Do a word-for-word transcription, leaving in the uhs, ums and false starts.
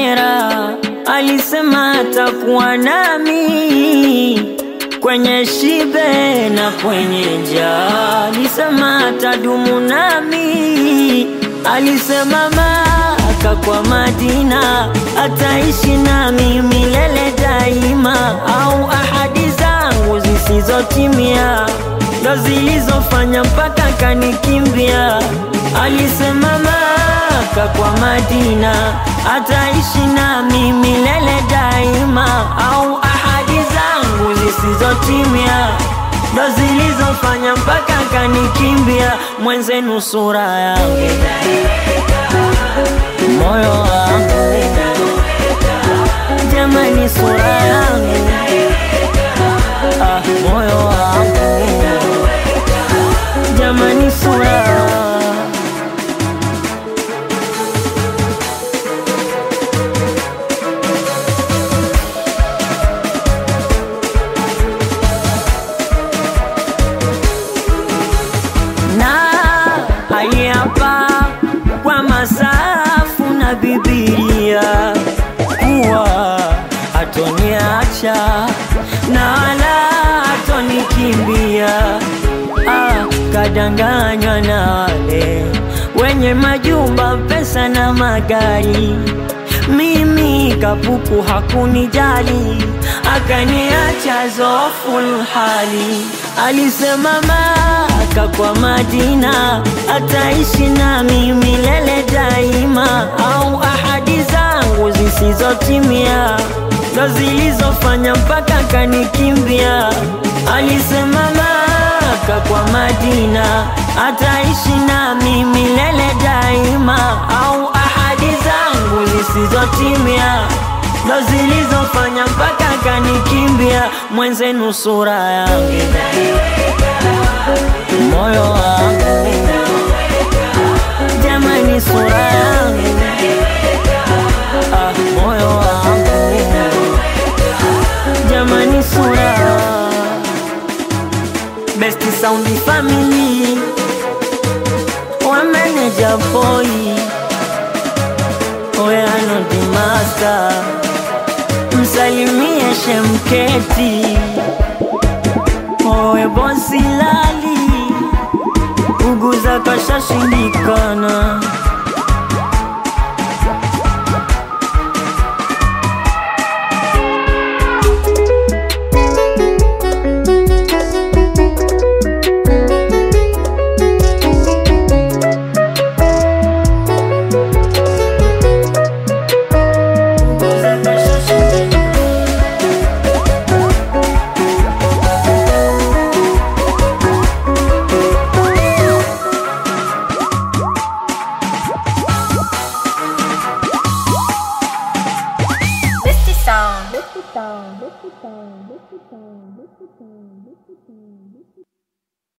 raha, alisema atakuwa nami kwenye shibe na kwenye njaa, alisema atadumu nami, alisema Maka kwa Madina ataishi nami milele daima, au ahadi zangu zisizotimia ndo zilizofanya mpaka kanikimbia. Alisema Maka kwa Madina ataishi nami milele daima, au ahadi zangu zisizotimia ndo zilizofanya mpaka kanikimbia. Mwenzenu sura yangu, moyo wangu, jamani sura yangu, ah, moyo wangu, jamani sura. Hapa kwa masafu na Biblia kuwa hatoniacha na wala hatonikimbia. Ah, kadanganywa na wale wenye majumba, pesa na magari, mimi kapuku hakunijali, akaniacha zoful hali. Alisema Maka kwa Madina ataishi nami milele daima, au ahadi zangu zisizotimia ndo zilizofanya mpaka kanikimbia. Alisema Maka kwa Madina ataishi nami milele daima, au ahadi zangu zisizotimia ndo zilizofanya mpaka kanikimbia. Mwenzenu sura yangu, moyo wangu, jamani sura yangu, ah, moyo wangu, jamani sura. Best Sound Family wa manager boy, we are not the master. Msalimie Shemketi, owe bosi lali, uguza kashashindikana. Sound. Sound. Sound. Sound. Sound. Sound.